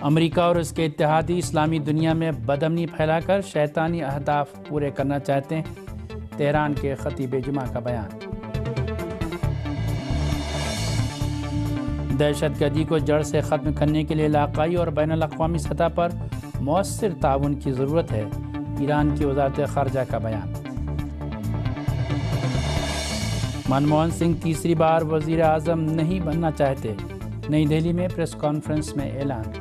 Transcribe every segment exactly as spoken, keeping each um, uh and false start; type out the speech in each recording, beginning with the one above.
امریکہ اور اس کے اتحادی اسلامی دنیا میں بدامنی پھیلا کر شیطانی اہداف پورے کرنا چاہتے ہیں، تہران کے خطیب جمعہ کا بیان۔ دہشت گردی کو جڑ سے ختم کرنے کے لیے علاقائی اور بین الاقوامی سطح پر مؤثر تعاون کی ضرورت ہے، ایران کی وزارت خارجہ کا بیان۔ منموہن سنگھ تیسری بار وزیر اعظم نہیں بننا چاہتے، نئی دہلی میں پریس کانفرنس میں اعلان۔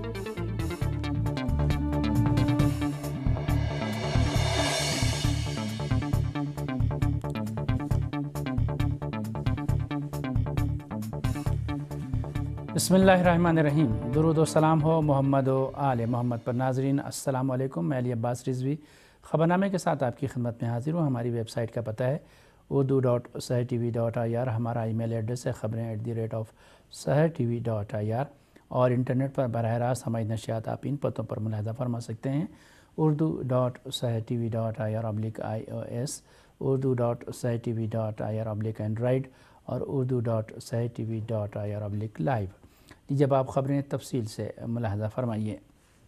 بسم اللہ الرحمن الرحیم، درود و سلام ہو محمد و آل محمد پر۔ ناظرین السلام علیکم، میں علی عباس رضوی خبرنامے کے ساتھ آپ کی خدمت میں حاضر ہوں۔ ہماری ویب سائٹ کا پتہ ہے Urdu dot Sahar T V dot I R, ہمارا ای میل ایڈریس ہے خبریں at the rate of Sahar T V dot I R, اور انٹرنیٹ پر براہ راست ہماری نشریات آپ ان پتوں پر ملاحظہ فرما سکتے ہیں: Urdu dot Sahar T V dot I R ابلک I O S, Urdu dot Sahar T V dot I R ابلک اینڈرائڈ، اور Urdu dot Sahar T V dot I R ابلک لائیو۔ جب آپ خبریں تفصیل سے ملاحظہ فرمائیے۔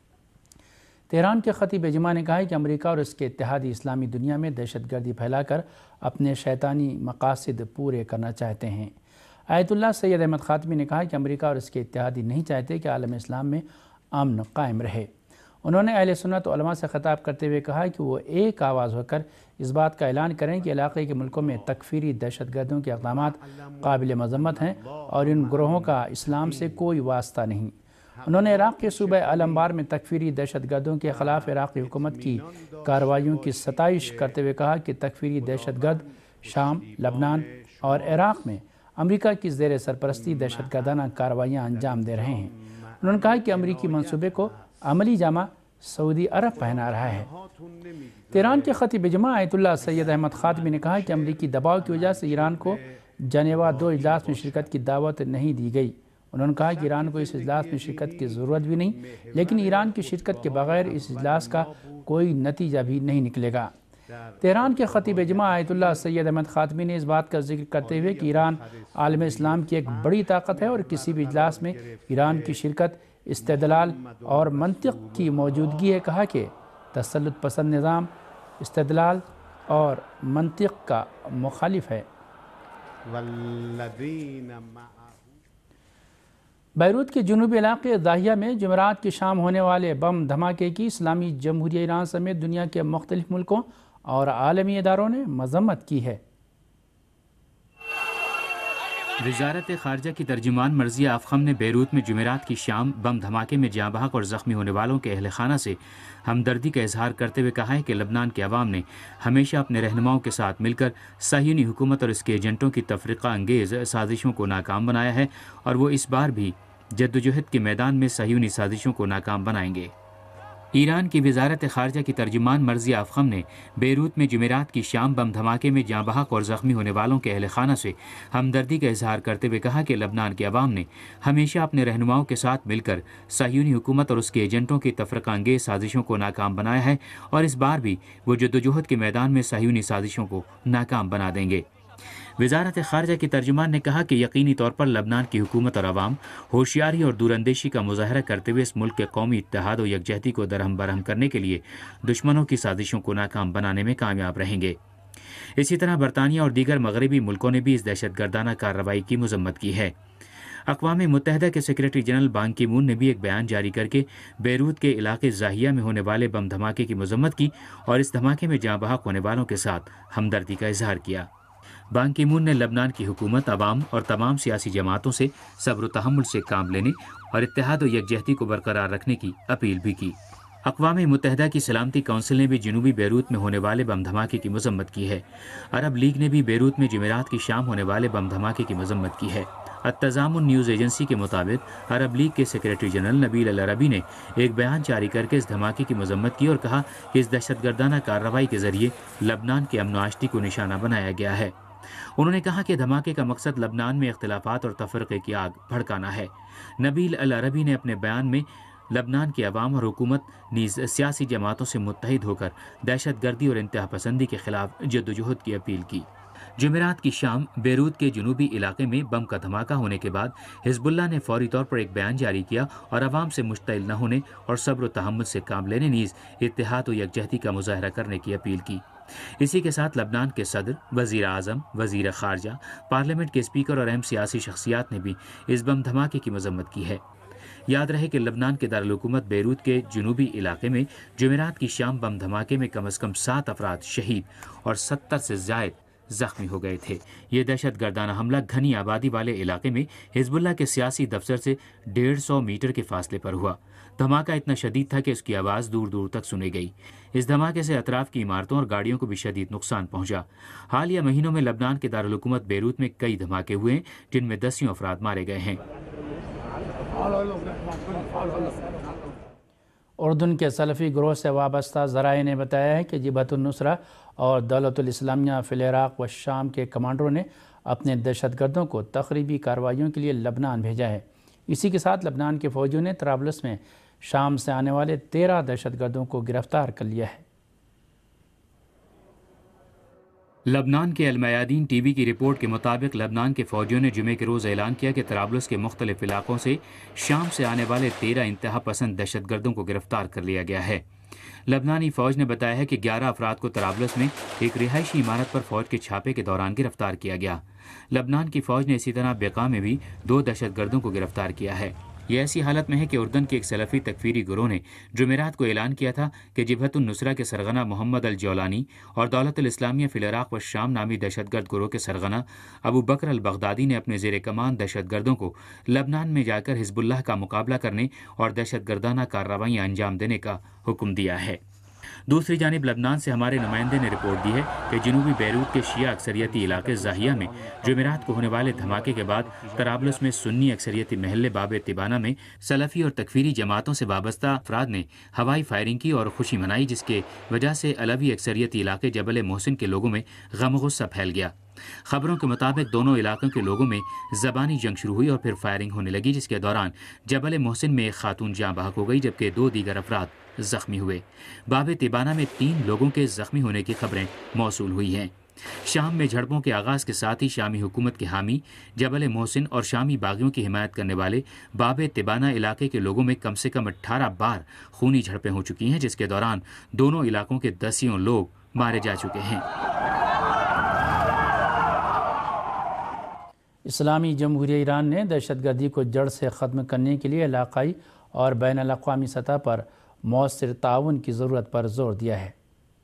تہران کے خطیب جمعہ نے کہا ہے کہ امریکہ اور اس کے اتحادی اسلامی دنیا میں دہشت گردی پھیلا کر اپنے شیطانی مقاصد پورے کرنا چاہتے ہیں۔ آیت اللہ سید احمد خاتمی نے کہا کہ امریکہ اور اس کے اتحادی نہیں چاہتے کہ عالم اسلام میں امن قائم رہے۔ انہوں نے اہل سنت و علماء سے خطاب کرتے ہوئے کہا کہ وہ ایک آواز ہو کر اس بات کا اعلان کریں کہ علاقے کے ملکوں میں تکفیری دہشت گردوں کے اقدامات قابل مذمت ہیں اور ان گروہوں کا اسلام سے کوئی واسطہ نہیں۔ انہوں نے عراق کے صوبہ الانبار میں تکفیری دہشت گردوں کے خلاف عراقی حکومت کی کارروائیوں کی ستائش کرتے ہوئے کہا کہ تکفیری دہشت گرد شام، لبنان اور عراق میں امریکہ کی زیر سرپرستی دہشت گردانہ کارروائیاں انجام دے رہے ہیں۔ انہوں نے کہا کہ امریکی منصوبے کو عملی جامہ سعودی عرب پہنا رہا ہے۔ تہران کے خطیب جمعہ آیت اللہ سید احمد خاتمی نے کہا کہ امریکی دباؤ کی وجہ سے ایران کو جنیوا دو اجلاس میں شرکت کی دعوت نہیں دی گئی۔ انہوں نے کہا کہ ایران کو اس اجلاس میں شرکت کی ضرورت بھی نہیں، لیکن ایران کی شرکت کے بغیر اس اجلاس کا کوئی نتیجہ بھی نہیں نکلے گا۔ تہران کے خطیب جمعہ آیت اللہ سید احمد خاتمی نے اس بات کا ذکر کرتے ہوئے کہ ایران عالم اسلام کی ایک بڑی طاقت ہے اور کسی بھی اجلاس میں ایران کی شرکت استدلال اور منطق کی موجودگی ہے، کہا کہ تسلط پسند نظام استدلال اور منطق کا مخالف ہے۔ بیروت کے جنوبی علاقے ضاحیہ میں جمعرات کی شام ہونے والے بم دھماکے کی اسلامی جمہوریہ ایران سمیت دنیا کے مختلف ملکوں اور عالمی اداروں نے مذمت کی ہے۔ وزارت خارجہ کی ترجمان مرضیہ افخم نے بیروت میں جمعرات کی شام بم دھماکے میں جاں بحق اور زخمی ہونے والوں کے اہل خانہ سے ہمدردی کا اظہار کرتے ہوئے کہا ہے کہ لبنان کے عوام نے ہمیشہ اپنے رہنماؤں کے ساتھ مل کر صہیونی حکومت اور اس کے ایجنٹوں کی تفرقہ انگیز سازشوں کو ناکام بنایا ہے، اور وہ اس بار بھی جدوجہد کے میدان میں صہیونی سازشوں کو ناکام بنائیں گے۔ ایران کی وزارت خارجہ کی ترجمان مرضیہ افخم نے بیروت میں جمعرات کی شام بم دھماکے میں جاں بحق اور زخمی ہونے والوں کے اہل خانہ سے ہمدردی کا اظہار کرتے ہوئے کہا کہ لبنان کے عوام نے ہمیشہ اپنے رہنماؤں کے ساتھ مل کر صہیونی حکومت اور اس کے ایجنٹوں کی تفرقہ انگیز سازشوں کو ناکام بنایا ہے، اور اس بار بھی وہ جدوجہد کے میدان میں صہیونی سازشوں کو ناکام بنا دیں گے۔ وزارت خارجہ کی ترجمان نے کہا کہ یقینی طور پر لبنان کی حکومت اور عوام ہوشیاری اور دوراندیشی کا مظاہرہ کرتے ہوئے اس ملک کے قومی اتحاد و یکجہتی کو درہم برہم کرنے کے لیے دشمنوں کی سازشوں کو ناکام بنانے میں کامیاب رہیں گے۔ اسی طرح برطانیہ اور دیگر مغربی ملکوں نے بھی اس دہشت گردانہ کارروائی کی مذمت کی ہے۔ اقوام متحدہ کے سیکریٹری جنرل بان کی مون نے بھی ایک بیان جاری کر کے بیروت کے علاقے ضاحیہ میں ہونے والے بم دھماکے کی مذمت کی اور اس دھماکے میں جاں بحق ہونے والوں کے ساتھ ہمدردی کا اظہار کیا۔ بان کی مون نے لبنان کی حکومت، عوام اور تمام سیاسی جماعتوں سے صبر و تحمل سے کام لینے اور اتحاد و یکجہتی کو برقرار رکھنے کی اپیل بھی کی۔ اقوام متحدہ کی سلامتی کونسل نے بھی جنوبی بیروت میں ہونے والے بم دھماکے کی مذمت کی ہے۔ عرب لیگ نے بھی بیروت میں جمعرات کی شام ہونے والے بم دھماکے کی مذمت کی ہے۔ التضامن نیوز ایجنسی کے مطابق عرب لیگ کے سیکریٹری جنرل نبیل العربی نے ایک بیان جاری کر کے اس دھماکے کی مذمت کی اور کہا کہ اس دہشت گردانہ کارروائی کے ذریعے لبنان کے امن و آشتی کو نشانہ بنایا گیا ہے۔ انہوں نے کہا کہ دھماکے کا مقصد لبنان میں اختلافات اور تفرقے کی آگ بھڑکانا ہے۔ نبیل العربی نے اپنے بیان میں لبنان کی عوام اور حکومت نیز سیاسی جماعتوں سے متحد ہو کر دہشت گردی اور انتہا پسندی کے خلاف جدوجہد کی اپیل کی۔ جمعرات کی شام بیروت کے جنوبی علاقے میں بم کا دھماکہ ہونے کے بعد حزب اللہ نے فوری طور پر ایک بیان جاری کیا اور عوام سے مشتعل نہ ہونے اور صبر و تحمل سے کام لینے نیز اتحاد و یکجہتی کا مظاہرہ کرنے کی اپیل کی۔ اسی کے ساتھ لبنان کے صدر، وزیر اعظم، وزیر خارجہ، پارلیمنٹ کے اسپیکر اور اہم سیاسی شخصیات نے بھی اس بم دھماکے کی مذمت کی ہے۔ یاد رہے کہ لبنان کے دارالحکومت بیروت کے جنوبی علاقے میں جمعرات کی شام بم دھماکے میں کم از کم سات افراد شہید اور ستر سے زائد زخمی ہو گئے تھے۔ یہ دہشت گردانہ حملہ گھنی آبادی والے علاقے میں حزب اللہ کے سیاسی دفتر سے ڈیڑھ سو میٹر کے فاصلے پر ہوا۔ دھماکہ اتنا شدید تھا کہ اس کی آواز دور دور تک سنی گئی۔ اس دھماکے سے اطراف کی عمارتوں اور گاڑیوں کو بھی شدید نقصان پہنچا۔ حالیہ مہینوں میں لبنان کے دارالحکومت بیروت میں کئی دھماکے ہوئے ہیں جن میں دسیوں افراد مارے گئے ہیں۔ اردن کے سلفی گروہ سے وابستہ ذرائع نے بتایا ہے کہ جبہت النصرہ اور دولت الاسلامیہ فی العراق و شام کے کمانڈروں نے اپنے دہشت گردوں کو تخریبی کارروائیوں کے لیے لبنان بھیجا ہے۔ اسی کے ساتھ لبنان کے فوجیوں نے طرابلس میں شام سے آنے والے تیرہ دہشت گردوں کو گرفتار کر لیا ہے۔ لبنان کے المیادین ٹی وی کی رپورٹ کے مطابق لبنان کے فوجیوں نے جمعے کے روز اعلان کیا کہ طرابلس کے مختلف علاقوں سے شام سے آنے والے تیرہ انتہا پسند دہشت گردوں کو گرفتار کر لیا گیا ہے۔ لبنانی فوج نے بتایا ہے کہ گیارہ افراد کو طرابلس میں ایک رہائشی عمارت پر فوج کے چھاپے کے دوران گرفتار کیا گیا۔ لبنان کی فوج نے اسی طرح بقا میں بھی دو دہشت گردوں کو گرفتار کیا ہے۔ یہ ایسی حالت میں ہے کہ اردن کے ایک سلفی تکفیری گروہ نے جمعرات کو اعلان کیا تھا کہ جبہت النصرہ کے سرغنہ محمد الجولانی اور دولت الاسلامیہ فی العراق و شام نامی دہشت گرد گروہ کے سرغنہ ابو بکر البغدادی نے اپنے زیر کمان دہشت گردوں کو لبنان میں جا کر حزب اللہ کا مقابلہ کرنے اور دہشت گردانہ کارروائیاں انجام دینے کا حکم دیا ہے۔ دوسری جانب لبنان سے ہمارے نمائندے نے رپورٹ دی ہے کہ جنوبی بیروت کے شیعہ اکثریتی علاقے زاہیہ میں جمعرات کو ہونے والے دھماکے کے بعد طرابلس میں سنی اکثریتی محلے باب تبانہ میں سلفی اور تکفیری جماعتوں سے وابستہ افراد نے ہوائی فائرنگ کی اور خوشی منائی، جس کے وجہ سے علوی اکثریتی علاقے جبل محسن کے لوگوں میں غم و غصہ پھیل گیا۔ خبروں کے مطابق دونوں علاقوں کے لوگوں میں زبانی جنگ شروع ہوئی اور پھر فائرنگ ہونے لگی، جس کے دوران جبل محسن میں ایک خاتون جاں بحق ہو گئی جبکہ دو دیگر افراد زخمی ہوئے۔ باب تبانہ میں تین لوگوں کے زخمی ہونے کی خبریں موصول ہوئی ہیں۔ شام میں جھڑپوں کے آغاز کے ساتھ ہی شامی حکومت کے حامی، جبل محسن اور شامی باغیوں کی حمایت کرنے والے باب تبانہ علاقے کے لوگوں میں کم سے کم اٹھارہ بار خونی جھڑپیں ہو چکی ہیں، جس کے دوران دونوں علاقوں کے دسیوں لوگ مارے جا چکے ہیں۔ اسلامی جمہوریہ ایران نے دہشت گردی کو جڑ سے ختم کرنے کے لیے علاقائی اور بین الاقوامی سطح پر مؤثر تعاون کی ضرورت پر زور دیا ہے۔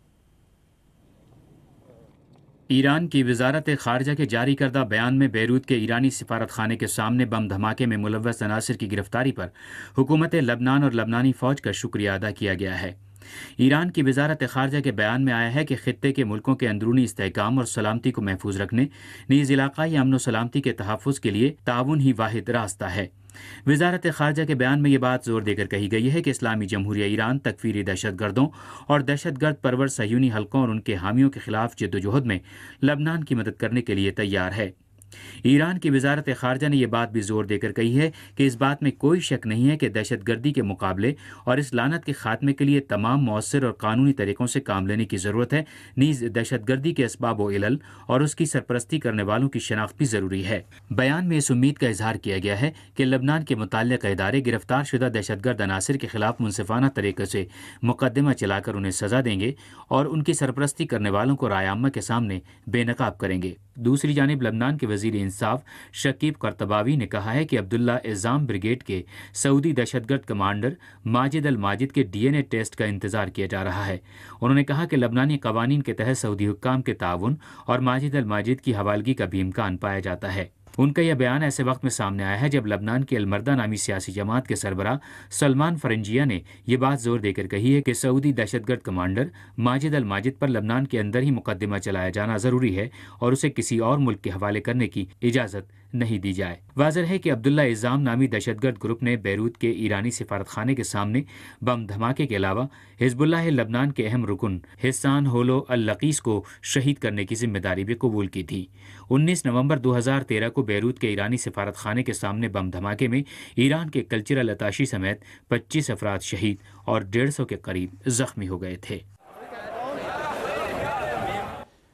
ایران کی وزارت خارجہ کے جاری کردہ بیان میں بیروت کے ایرانی سفارت خانے کے سامنے بم دھماکے میں ملوث عناصر کی گرفتاری پر حکومت لبنان اور لبنانی فوج کا شکریہ ادا کیا گیا ہے۔ ایران کی وزارت خارجہ کے بیان میں آیا ہے کہ خطے کے ملکوں کے اندرونی استحکام اور سلامتی کو محفوظ رکھنے، نیز علاقائی امن و سلامتی کے تحفظ کے لیے تعاون ہی واحد راستہ ہے۔ وزارت خارجہ کے بیان میں یہ بات زور دے کر کہی گئی ہے کہ اسلامی جمہوریہ ایران تکفیری دہشت گردوں اور دہشت گرد پرور صہیونی حلقوں اور ان کے حامیوں کے خلاف جدوجہد میں لبنان کی مدد کرنے کے لیے تیار ہے۔ ایران کی وزارت خارجہ نے یہ بات بھی زور دے کر کہی ہے کہ اس بات میں کوئی شک نہیں ہے کہ دہشت گردی کے مقابلے اور اس لعنت کے خاتمے کے لیے تمام مؤثر اور قانونی طریقوں سے کام لینے کی ضرورت ہے، نیز دہشت گردی کے اسباب و علل اور اس کی سرپرستی کرنے والوں کی شناخت بھی ضروری ہے۔ بیان میں اس امید کا اظہار کیا گیا ہے کہ لبنان کے متعلق ادارے گرفتار شدہ دہشت گرد عناصر کے خلاف منصفانہ طریقے سے مقدمہ چلا کر انہیں سزا دیں گے اور ان کی سرپرستی کرنے والوں کو رائے عامہ کے سامنے بے نقاب کریں گے۔ دوسری جانب لبنان کے وزیر انصاف شکیب قرطباوی نے کہا ہے کہ عبداللہ عزام بریگیڈ کے سعودی دہشت گرد کمانڈر ماجد الماجد کے ڈی این اے ٹیسٹ کا انتظار کیا جا رہا ہے۔ انہوں نے کہا کہ لبنانی قوانین کے تحت سعودی حکام کے تعاون اور ماجد الماجد کی حوالگی کا بھی امکان پایا جاتا ہے۔ ان کا یہ بیان ایسے وقت میں سامنے آیا ہے جب لبنان کی المردہ نامی سیاسی جماعت کے سربراہ سلمان فرنجیہ نے یہ بات زور دے کر کہی ہے کہ سعودی دہشت گرد کمانڈر ماجد الماجد پر لبنان کے اندر ہی مقدمہ چلایا جانا ضروری ہے اور اسے کسی اور ملک کے حوالے کرنے کی اجازت نہیں دی جائے۔ واضح ہے کہ عبداللہ عزام نامی دہشت گرد گروپ نے بیروت کے ایرانی سفارت خانے کے سامنے بم دھماکے کے علاوہ حزب اللہ لبنان کے اہم رکن حسان ہولو اللقیس کو شہید کرنے کی ذمہ داری بھی قبول کی تھی۔ انیس نومبر دو ہزار تیرہ کو بیروت کے ایرانی سفارت خانے کے سامنے بم دھماکے میں ایران کے کلچرل اتاشی سمیت پچیس افراد شہید اور ڈیڑھ سو کے قریب زخمی ہو گئے تھے۔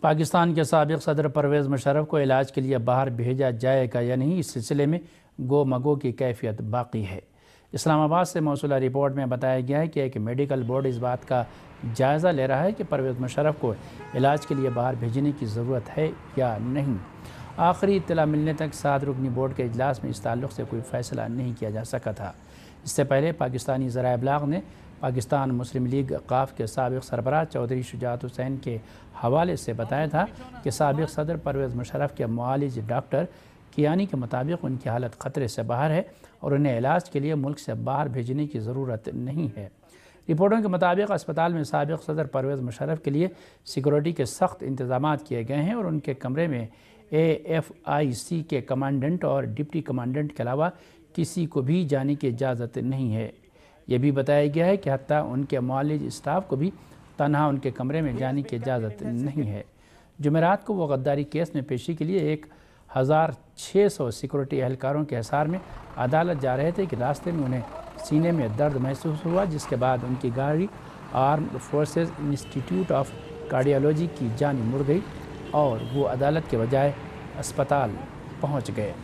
پاکستان کے سابق صدر پرویز مشرف کو علاج کے لیے باہر بھیجا جائے گا یا نہیں، اس سلسلے میں گو مگو کی کیفیت باقی ہے۔ اسلام آباد سے موصولہ رپورٹ میں بتایا گیا ہے کہ ایک میڈیکل بورڈ اس بات کا جائزہ لے رہا ہے کہ پرویز مشرف کو علاج کے لیے باہر بھیجنے کی ضرورت ہے یا نہیں۔ آخری اطلاع ملنے تک سات رکنی بورڈ کے اجلاس میں اس تعلق سے کوئی فیصلہ نہیں کیا جا سکا تھا۔ اس سے پہلے پاکستانی ذرائع ابلاغ نے پاکستان مسلم لیگ قاف کے سابق سربراہ چودھری شجاعت حسین کے حوالے سے بتایا تھا کہ سابق صدر پرویز مشرف کے معالج ڈاکٹر کیانی کے مطابق ان کی حالت خطرے سے باہر ہے اور انہیں علاج کے لیے ملک سے باہر بھیجنے کی ضرورت نہیں ہے۔ رپورٹوں کے مطابق اسپتال میں سابق صدر پرویز مشرف کے لیے سیکورٹی کے سخت انتظامات کیے گئے ہیں اور ان کے کمرے میں اے ایف آئی سی کے کمانڈنٹ اور ڈپٹی کمانڈنٹ کے علاوہ کسی کو بھی جانے کی اجازت نہیں ہے۔ یہ بھی بتایا گیا ہے کہ حتیٰ ان کے معالج اسٹاف کو بھی تنہا ان کے کمرے میں جانے کی اجازت نہیں ہے۔ جمعرات کو وہ غداری کیس میں پیشی کے لیے ایک ہزار چھ سو سیکورٹی اہلکاروں کے حصار میں عدالت جا رہے تھے کہ راستے میں انہیں سینے میں درد محسوس ہوا، جس کے بعد ان کی گاڑی armed forces institute of cardiology کی جانب مڑ گئی اور وہ عدالت کے بجائے اسپتال پہنچ گئے۔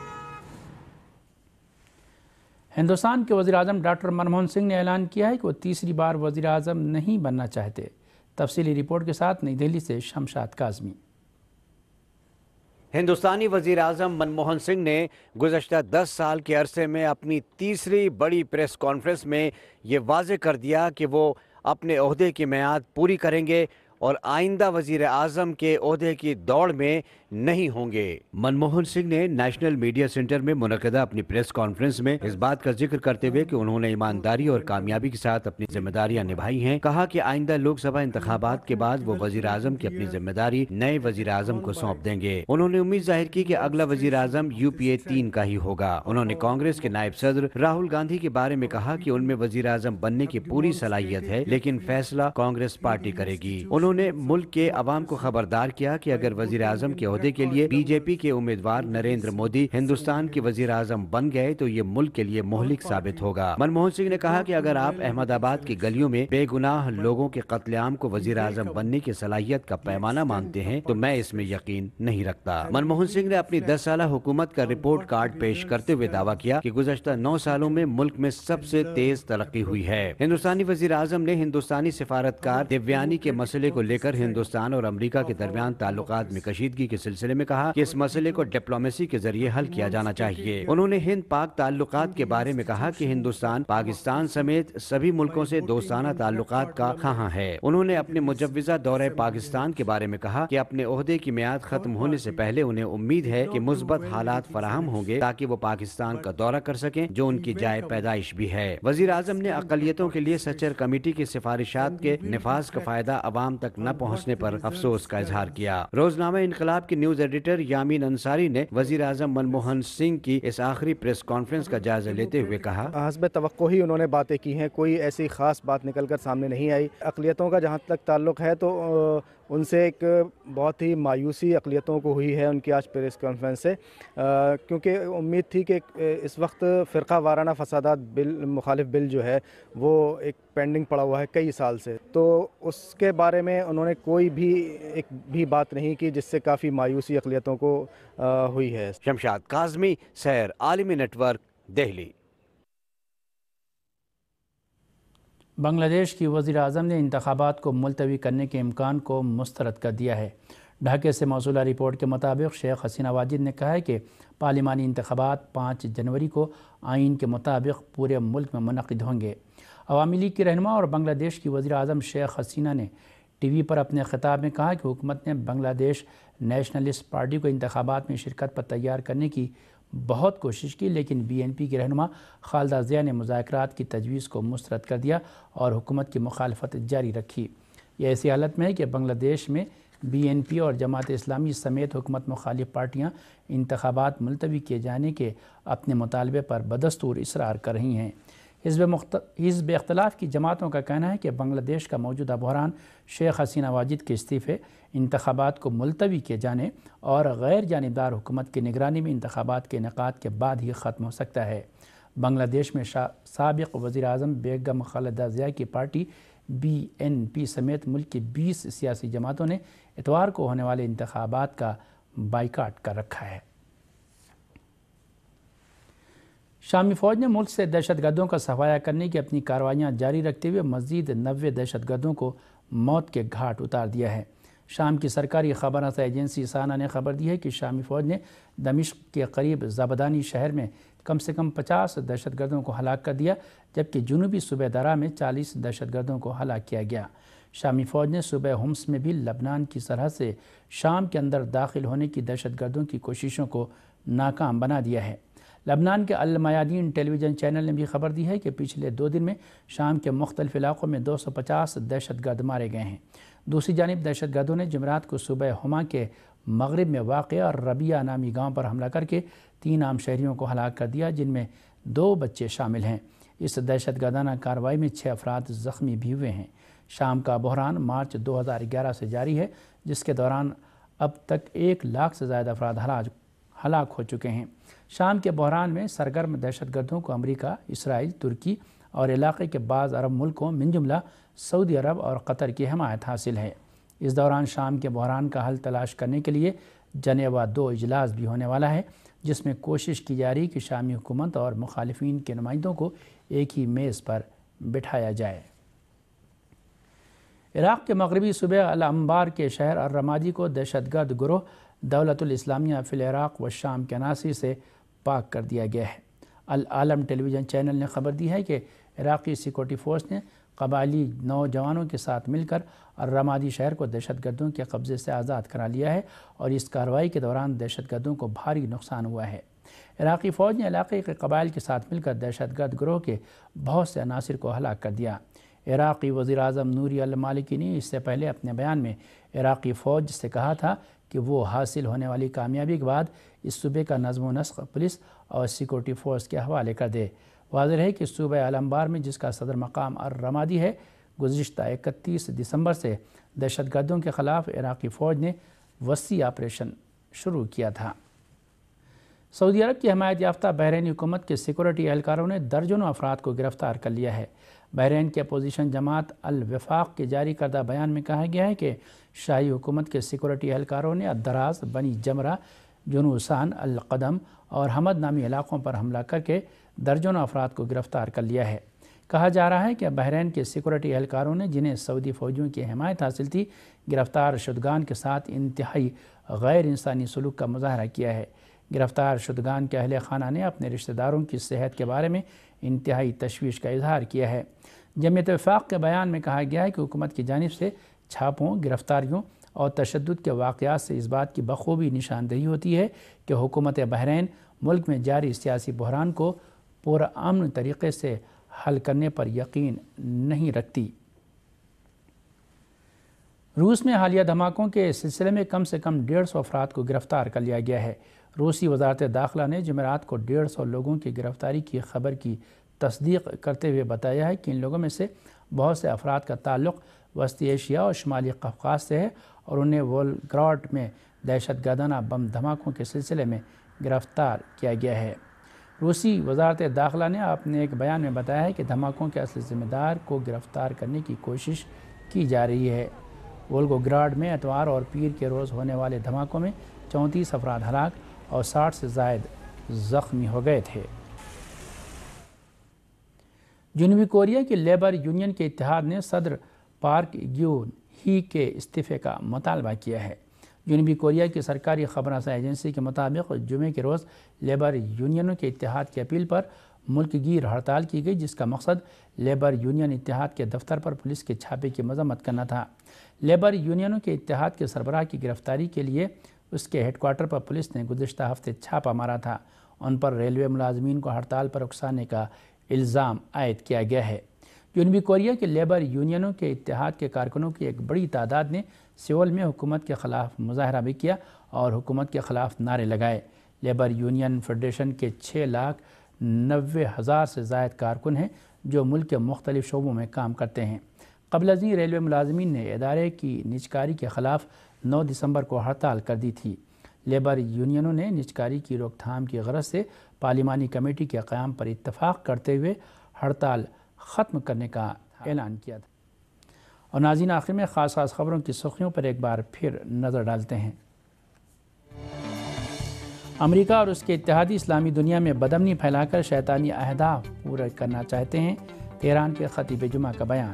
ہندوستان کے وزیر اعظم ڈاکٹر منموہن سنگھ نے اعلان کیا ہے کہ وہ تیسری بار وزیر اعظم نہیں بننا چاہتے۔ تفصیلی رپورٹ کے ساتھ نئی دہلی سے شمشاد کاظمی۔ ہندوستانی وزیر اعظم منموہن سنگھ نے گزشتہ دس سال کے عرصے میں اپنی تیسری بڑی پریس کانفرنس میں یہ واضح کر دیا کہ وہ اپنے عہدے کی میعاد پوری کریں گے اور آئندہ وزیر اعظم کے عہدے کی دوڑ میں نہیں ہوں گے۔ منموہن سنگھ نے نیشنل میڈیا سینٹر میں منعقدہ اپنی پریس کانفرنس میں اس بات کا ذکر کرتے ہوئے کہ انہوں نے ایمانداری اور کامیابی کے ساتھ اپنی ذمہ داریاں نبھائی ہیں، کہا کہ آئندہ لوک سبھا انتخابات کے بعد وہ وزیر اعظم کی اپنی ذمہ داری نئے وزیر اعظم کو سونپ دیں گے۔ انہوں نے امید ظاہر کی کہ اگلا وزیر اعظم یو پی اے تین کا ہی ہوگا۔ انہوں نے کانگریس کے نائب صدر راہل گاندھی کے بارے میں کہا کہ ان میں وزیر اعظم بننے کی پوری صلاحیت ہے، لیکن فیصلہ کانگریس پارٹی کرے گی۔ انہوں نے ملک کے عوام کو خبردار کیا کہ اگر وزیر اعظم کے عہدے کے لیے بی جے پی کے امیدوار نریندر مودی ہندوستان کے وزیر اعظم بن گئے تو یہ ملک کے لیے مہلک ثابت ہوگا۔ منموہن سنگھ نے کہا کہ اگر آپ احمد آباد کی گلیوں میں بے گناہ لوگوں کے قتل عام کو وزیر اعظم بننے کی صلاحیت کا پیمانہ مانتے ہیں تو میں اس میں یقین نہیں رکھتا۔ منموہن سنگھ نے اپنی دس سالہ حکومت کا رپورٹ کارڈ پیش کرتے ہوئے دعویٰ کیا کہ گزشتہ نو سالوں میں ملک میں سب سے تیز ترقی ہوئی ہے۔ ہندوستانی وزیر اعظم نے ہندوستانی سفارتکار دیویانی کے مسئلے کو لے کر ہندوستان اور امریکہ کے درمیان تعلقات میں کشیدگی کے سلسلے میں کہا کہ اس مسئلے کو ڈپلومیسی کے ذریعے حل کیا جانا چاہیے۔ انہوں نے ہند پاک تعلقات کے بارے میں کہا کہ ہندوستان پاکستان سمیت سبھی ملکوں سے دوستانہ تعلقات کا خواہاں ہے۔ انہوں نے اپنے مجوزہ دورہ پاکستان کے بارے میں کہا کہ اپنے عہدے کی میعاد ختم ہونے سے پہلے انہیں امید ہے کہ مثبت حالات فراہم ہوں گے تاکہ وہ پاکستان کا دورہ کر سکیں، جو ان کی جائے پیدائش بھی ہے۔ وزیر اعظم نے اقلیتوں کے لیے سچر کمیٹی کی سفارشات کے نفاذ کا فائدہ عوام تک نہ پہنچنے پر افسوس کا اظہار کیا۔ روزنامہ انقلاب کی نیوز ایڈیٹر یامین انصاری نے وزیر اعظم منموہن سنگھ کی اس آخری پریس کانفرنس کا جائزہ لیتے ہوئے کہا، حسب توقع ہی انہوں نے باتیں کی ہیں، کوئی ایسی خاص بات نکل کر سامنے نہیں آئی۔ اقلیتوں کا جہاں تک تعلق ہے تو ان سے ایک بہت ہی مایوسی اقلیتوں کو ہوئی ہے ان کی آج پریس کانفرنس سے، کیونکہ امید تھی کہ اس وقت فرقہ وارانہ فسادات بل مخالف بل جو ہے وہ ایک پینڈنگ پڑا ہوا ہے کئی سال سے، تو اس کے بارے میں انہوں نے کوئی بھی ایک بھی بات نہیں کی جس سے کافی مایوسی اقلیتوں کو ہوئی ہے۔ شمشاد کاظمی، سیر عالمی نیٹ ورک، دہلی۔ بنگلہ دیش کی وزیر اعظم نے انتخابات کو ملتوی کرنے کے امکان کو مسترد کر دیا ہے۔ ڈھاکے سے موصولہ رپورٹ کے مطابق شیخ حسینہ واجد نے کہا ہے کہ پارلیمانی انتخابات پانچ جنوری کو آئین کے مطابق پورے ملک میں منعقد ہوں گے۔ عوامی لیگ کی رہنما اور بنگلہ دیش کی وزیر اعظم شیخ حسینہ نے ٹی وی پر اپنے خطاب میں کہا کہ حکومت نے بنگلہ دیش نیشنلسٹ پارٹی کو انتخابات میں شرکت پر تیار کرنے کی بہت کوشش کی، لیکن بی این پی کی رہنما خالدہ ضیاء نے مذاکرات کی تجویز کو مسترد کر دیا اور حکومت کی مخالفت جاری رکھی۔ یہ ایسی حالت میں ہے کہ بنگلہ دیش میں بی این پی اور جماعت اسلامی سمیت حکومت مخالف پارٹیاں انتخابات ملتوی کیے جانے کے اپنے مطالبے پر بدستور اصرار کر رہی ہیں۔ حزب مخت... حزب اختلاف کی جماعتوں کا کہنا ہے کہ بنگلہ دیش کا موجودہ بحران شیخ حسینہ واجد کے استعفے، انتخابات کو ملتوی کیے جانے اور غیر جانبدار حکومت کی نگرانی میں انتخابات کے انعقاد کے بعد ہی ختم ہو سکتا ہے۔ بنگلہ دیش میں سابق وزیر اعظم بیگم خالدہ ضیاء کی پارٹی بی این پی سمیت ملک کی بیس سیاسی جماعتوں نے اتوار کو ہونے والے انتخابات کا بائیکاٹ کر رکھا ہے۔ شامی فوج نے ملک سے دہشت گردوں کا صفایا کرنے کی اپنی کارروائیاں جاری رکھتے ہوئے مزید نوے دہشت گردوں کو موت کے گھاٹ اتار دیا ہے۔ شام کی سرکاری خبر رساں ایجنسی سانا نے خبر دی ہے کہ شامی فوج نے دمشق کے قریب زبدانی شہر میں کم سے کم پچاس دہشت گردوں کو ہلاک کر دیا، جبکہ جنوبی صوبہ درہ میں چالیس دہشت گردوں کو ہلاک کیا گیا۔ شامی فوج نے صوبہ حمص میں بھی لبنان کی سرحد سے شام کے اندر داخل ہونے کی دہشت گردوں کی کوششوں کو ناکام بنا دیا ہے۔ لبنان کے المیادین ٹیلی ویژن چینل نے بھی خبر دی ہے کہ پچھلے دو دن میں شام کے مختلف علاقوں میں دو سو پچاس دہشت گرد مارے گئے ہیں۔ دوسری جانب دہشت گردوں نے جمعرات کو صوبہ حما کے مغرب میں واقع ربیہ نامی گاؤں پر حملہ کر کے تین عام شہریوں کو ہلاک کر دیا، جن میں دو بچے شامل ہیں۔ اس دہشت گردانہ کارروائی میں چھ افراد زخمی بھی ہوئے ہیں۔ شام کا بحران مارچ دو ہزار گیارہ سے جاری ہے، جس کے دوران اب تک ایک لاکھ سے زائد افراد ہلاک ہو چکے ہیں۔ شام کے بحران میں سرگرم دہشت گردوں کو امریکہ، اسرائیل، ترکی اور علاقے کے بعض عرب ملکوں من جملہ سعودی عرب اور قطر کی حمایت حاصل ہے۔ اس دوران شام کے بحران کا حل تلاش کرنے کے لیے جنیوا دو اجلاس بھی ہونے والا ہے، جس میں کوشش کی جا رہی کہ شامی حکومت اور مخالفین کے نمائندوں کو ایک ہی میز پر بٹھایا جائے۔ عراق کے مغربی صوبہ الانبار کے شہر الرمادی کو دہشت گرد گروہ دولت الاسلامیہ فی العراق و شام کے عناصر سے پاک کر دیا گیا ہے۔ العالم ٹیلی ویژن چینل نے خبر دی ہے کہ عراقی سیکورٹی فورس نے قبائلی نوجوانوں کے ساتھ مل کر الرمادی شہر کو دہشت گردوں کے قبضے سے آزاد کرا لیا ہے، اور اس کارروائی کے دوران دہشت گردوں کو بھاری نقصان ہوا ہے۔ عراقی فوج نے علاقے کے قبائل کے ساتھ مل کر دہشت گرد گروہ کے بہت سے عناصر کو ہلاک کر دیا۔ عراقی وزیر اعظم نوری المالکی نے اس سے پہلے اپنے بیان میں عراقی فوج سے کہا تھا کہ وہ حاصل ہونے والی کامیابی کے بعد اس صوبے کا نظم و نسق پولیس اور سیکورٹی فورس کے حوالے کر دے۔ واضح ہے کہ صوبہ الانبار میں، جس کا صدر مقام الرمادی ہے، گزشتہ اکتیس دسمبر سے دہشت گردوں کے خلاف عراقی فوج نے وسیع آپریشن شروع کیا تھا۔ سعودی عرب کی حمایت یافتہ بحرینی حکومت کے سیکورٹی اہلکاروں نے درجنوں افراد کو گرفتار کر لیا ہے۔ بحرین کے اپوزیشن جماعت الوفاق کے جاری کردہ بیان میں کہا گیا ہے کہ شاہی حکومت کے سیکورٹی اہلکاروں نے الدراز، بنی جمرہ، جنوسان، القدم اور حمد نامی علاقوں پر حملہ کر کے درجنوں افراد کو گرفتار کر لیا ہے۔ کہا جا رہا ہے کہ بحرین کے سیکورٹی اہلکاروں نے، جنہیں سعودی فوجیوں کی حمایت حاصل تھی، گرفتار شدگان کے ساتھ انتہائی غیر انسانی سلوک کا مظاہرہ کیا ہے۔ گرفتار شدگان کے اہل خانہ نے اپنے رشتہ داروں کی صحت کے بارے میں انتہائی تشویش کا اظہار کیا ہے۔ جمعیت وفاق کے بیان میں کہا گیا ہے کہ حکومت کی جانب سے چھاپوں، گرفتاریوں اور تشدد کے واقعات سے اس بات کی بخوبی نشاندہی ہوتی ہے کہ حکومت بحرین ملک میں جاری سیاسی بحران کو پرامن طریقے سے حل کرنے پر یقین نہیں رکھتی۔ روس میں حالیہ دھماکوں کے سلسلے میں کم سے کم ڈیڑھ سو افراد کو گرفتار کر لیا گیا ہے۔ روسی وزارت داخلہ نے جمعرات کو ڈیڑھ سو لوگوں کی گرفتاری کی خبر کی تصدیق کرتے ہوئے بتایا ہے کہ ان لوگوں میں سے بہت سے افراد کا تعلق وسطی ایشیا اور شمالی قفقاز سے ہے، اور انہیں وولگراڈ میں دہشت گردانہ بم دھماکوں کے سلسلے میں گرفتار کیا گیا ہے۔ روسی وزارت داخلہ نے اپنے ایک بیان میں بتایا ہے کہ دھماکوں کے اصل ذمہ دار کو گرفتار کرنے کی کوشش کی جا رہی ہے۔ وولگوگراڈ میں اتوار اور پیر کے روز ہونے والے دھماکوں میں چونتیس افراد ہلاک اور ساٹھ سے زائد زخمی ہو گئے تھے۔ جنوبی کوریا کی لیبر یونین کے اتحاد نے صدر پارک گیون ہی کے استعفے کا مطالبہ کیا ہے۔ جنوبی کوریا کی سرکاری خبر رساں ایجنسی کے مطابق جمعے کے روز لیبر یونینوں کے اتحاد کی اپیل پر ملک گیر ہڑتال کی گئی، جس کا مقصد لیبر یونین اتحاد کے دفتر پر پولیس کے چھاپے کی مذمت کرنا تھا۔ لیبر یونینوں کے اتحاد کے سربراہ کی گرفتاری کے لیے اس کے ہیڈ کوارٹر پر پولیس نے گزشتہ ہفتے چھاپا مارا تھا۔ ان پر ریلوے ملازمین کو ہڑتال پر اکسانے کا الزام عائد کیا گیا ہے۔ جنوبی کوریا کے لیبر یونینوں کے اتحاد کے کارکنوں کی ایک بڑی تعداد نے سیول میں حکومت کے خلاف مظاہرہ بھی کیا اور حکومت کے خلاف نعرے لگائے۔ لیبر یونین فیڈریشن کے چھ لاکھ نوے ہزار سے زائد کارکن ہیں جو ملک کے مختلف شعبوں میں کام کرتے ہیں۔ قبل ازیں ریلوے ملازمین نے ادارے کی نجکاری کے خلاف نو دسمبر کو ہڑتال کر دی تھی۔ لیبر یونینوں نے نجکاری کی روک تھام کی غرض سے پارلیمانی کمیٹی کے قیام پر اتفاق کرتے ہوئے ہڑتال ختم کرنے کا اعلان کیا تھا۔ اور ناظرین آخر میں خاص خاص خبروں کی سرخیوں پر ایک بار پھر نظر ڈالتے ہیں۔ امریکہ اور اس کے اتحادی اسلامی دنیا میں بدامنی پھیلا کر شیطانی اہداف پورے کرنا چاہتے ہیں، تہران کے خطیب جمعہ کا بیان۔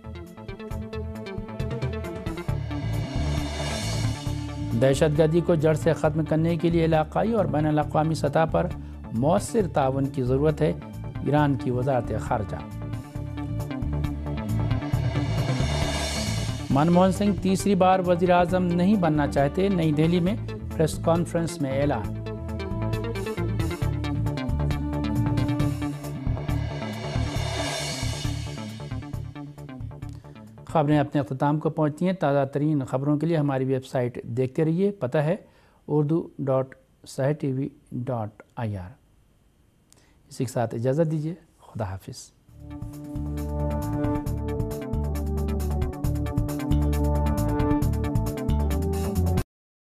دہشت گردی کو جڑ سے ختم کرنے کے لیے علاقائی اور بین الاقوامی سطح پر مؤثر تعاون کی ضرورت ہے، ایران کی وزارت خارجہ۔ منموہن سنگھ تیسری بار وزیر اعظم نہیں بننا چاہتے، نئی دہلی میں پریس کانفرنس میں اعلان۔ خبریں اپنے اختتام کو پہنچتی ہیں۔ تازہ ترین خبروں کے لیے ہماری ویب سائٹ دیکھتے رہیے، پتہ ہے Urdu dot Sahar T V dot I R. اسی کے ساتھ اجازت دیجیے، خدا حافظ۔